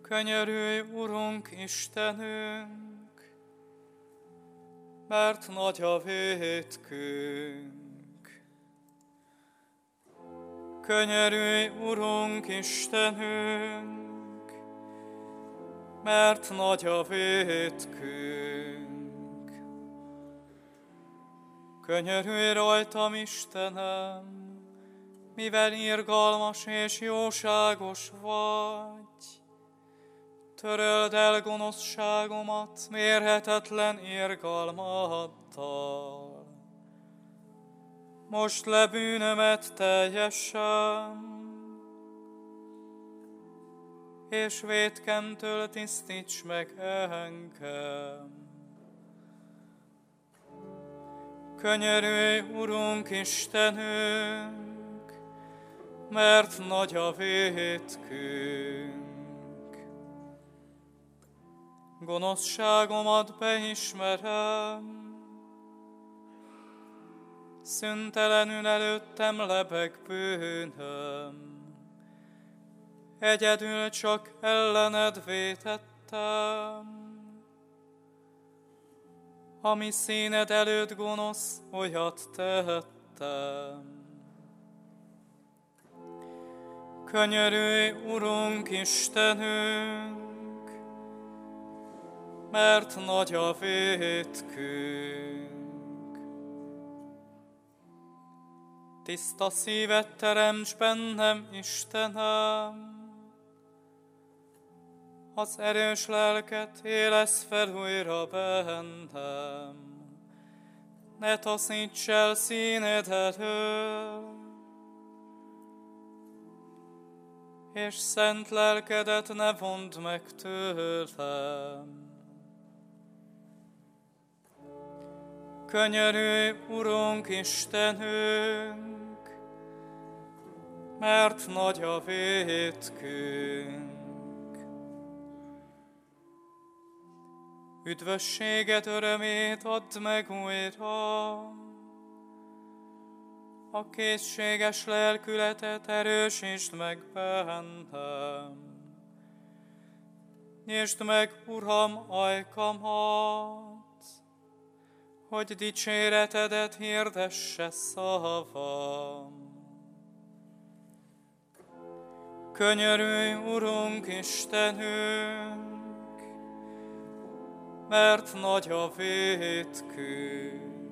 Könyörülj, Urunk Istenünk, mert nagy a vétkünk. Könyörülj, Urunk Istenünk, mert nagy a vétkünk. Könyörülj rajtam, Istenem, mivel irgalmas és jóságos vagy. Töröld el gonoszságomat mérhetetlen irgalmaddal. Most le bűnömet teljesen, és vétkemtől tisztíts meg engem. Könyörülj, Urunk Istenünk, mert nagy a vétkünk. Gonoszságomat beismerem, szüntelenül előttem lebeg bűnöm. Egyedül csak ellened vétettem, ami színed előtt gonosz, olyat tettem. Könyörülj, Urunk Istenünk, mert nagy a vétkünk. Tiszta szívet teremts bennem, Istenem, az erős lelket élesz fel újra bennem. Ne taszíts el színed elől, és szent lelkedet ne vondd meg tőlem. Könyörülj, Urunk Istenünk, mert nagy a vétkünk. Üdvösséget, örömét add meg újra, a készséges lelkületet erősítsd meg bennem. Nyisd meg, Uram, ajkamat, hogy dicséretedet hirdesse szavam. Könyörülj, Urunk Istenünk, mert nagy a vétkünk.